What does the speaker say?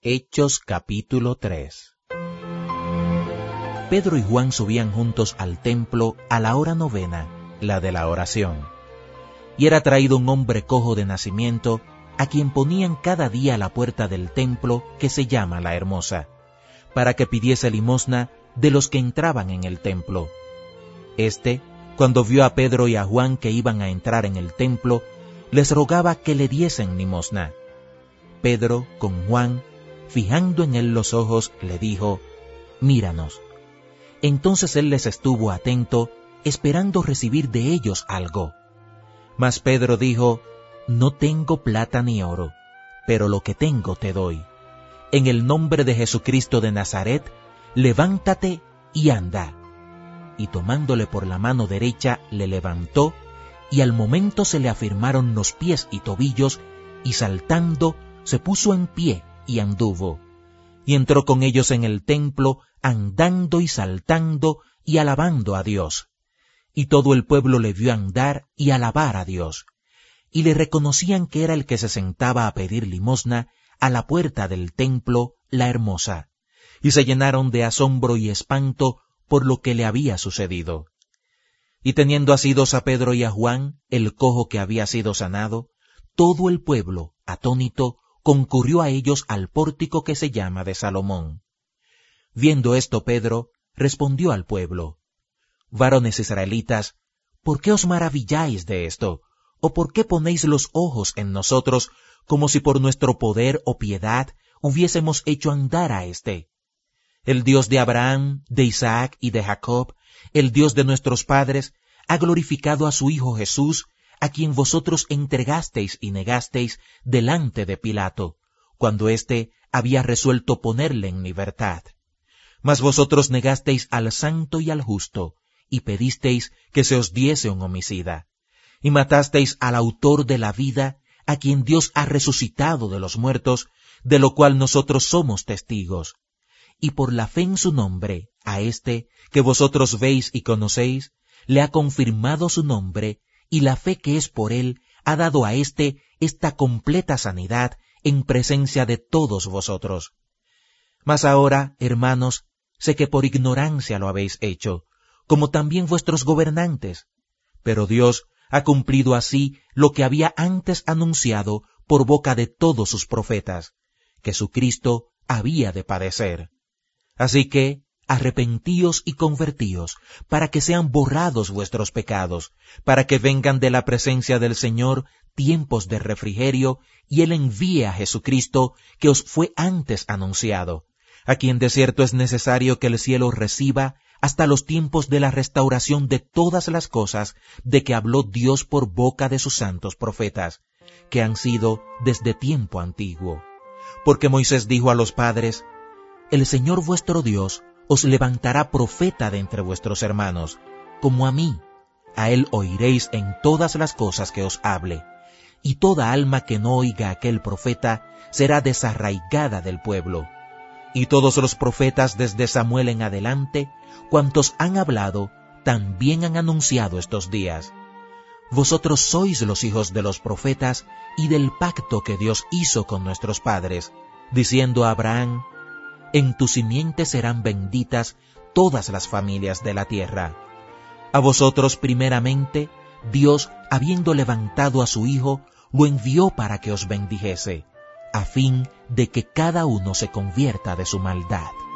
Hechos capítulo 3. Pedro y Juan subían juntos al templo a la hora novena, la de la oración. Y era traído un hombre cojo de nacimiento, a quien ponían cada día a la puerta del templo, que se llama La Hermosa, para que pidiese limosna de los que entraban en el templo. Cuando vio a Pedro y a Juan que iban a entrar en el templo, les rogaba que le diesen limosna. Pedro, con Juan, fijando en él los ojos, le dijo: «Míranos». Entonces él les estuvo atento, esperando recibir de ellos algo. Mas Pedro dijo: «No tengo plata ni oro, pero lo que tengo te doy. En el nombre de Jesucristo de Nazaret, levántate y anda». Y tomándole por la mano derecha, le levantó, y al momento se le afirmaron los pies y tobillos, y saltando, se puso en pie y anduvo. Y entró con ellos en el templo, andando y saltando y alabando a Dios. Y todo el pueblo le vio andar y alabar a Dios. Y le reconocían que era el que se sentaba a pedir limosna a la puerta del templo, La Hermosa. Y se llenaron de asombro y espanto por lo que le había sucedido. Y teniendo asidos a Pedro y a Juan, el cojo que había sido sanado, todo el pueblo, atónito, concurrió a ellos al pórtico que se llama de Salomón. Viendo esto, Pedro respondió al pueblo: «Varones israelitas, ¿por qué os maravilláis de esto? ¿O por qué ponéis los ojos en nosotros, como si por nuestro poder o piedad hubiésemos hecho andar a éste? El Dios de Abraham, de Isaac y de Jacob, el Dios de nuestros padres, ha glorificado a su Hijo Jesús, a quien vosotros entregasteis y negasteis delante de Pilato, cuando éste había resuelto ponerle en libertad. Mas vosotros negasteis al santo y al justo, y pedisteis que se os diese un homicida, y matasteis al autor de la vida, a quien Dios ha resucitado de los muertos, de lo cual nosotros somos testigos. Y por la fe en su nombre, a éste, que vosotros veis y conocéis, le ha confirmado su nombre, y la fe que es por él ha dado a éste esta completa sanidad en presencia de todos vosotros. Mas ahora, hermanos, sé que por ignorancia lo habéis hecho, como también vuestros gobernantes. Pero Dios ha cumplido así lo que había antes anunciado por boca de todos sus profetas, que su Cristo había de padecer. Así que, arrepentíos y convertíos, para que sean borrados vuestros pecados, para que vengan de la presencia del Señor tiempos de refrigerio, y Él envíe a Jesucristo, que os fue antes anunciado, a quien de cierto es necesario que el cielo reciba hasta los tiempos de la restauración de todas las cosas de que habló Dios por boca de sus santos profetas, que han sido desde tiempo antiguo. Porque Moisés dijo a los padres: «El Señor vuestro Dios os levantará profeta de entre vuestros hermanos, como a mí. A él oiréis en todas las cosas que os hable, y toda alma que no oiga a aquel profeta será desarraigada del pueblo. Y todos los profetas desde Samuel en adelante, cuantos han hablado, también han anunciado estos días. Vosotros sois los hijos de los profetas y del pacto que Dios hizo con nuestros padres, diciendo a Abraham: en tu simiente serán benditas todas las familias de la tierra. A vosotros primeramente, Dios, habiendo levantado a su Hijo, lo envió para que os bendijese, a fin de que cada uno se convierta de su maldad».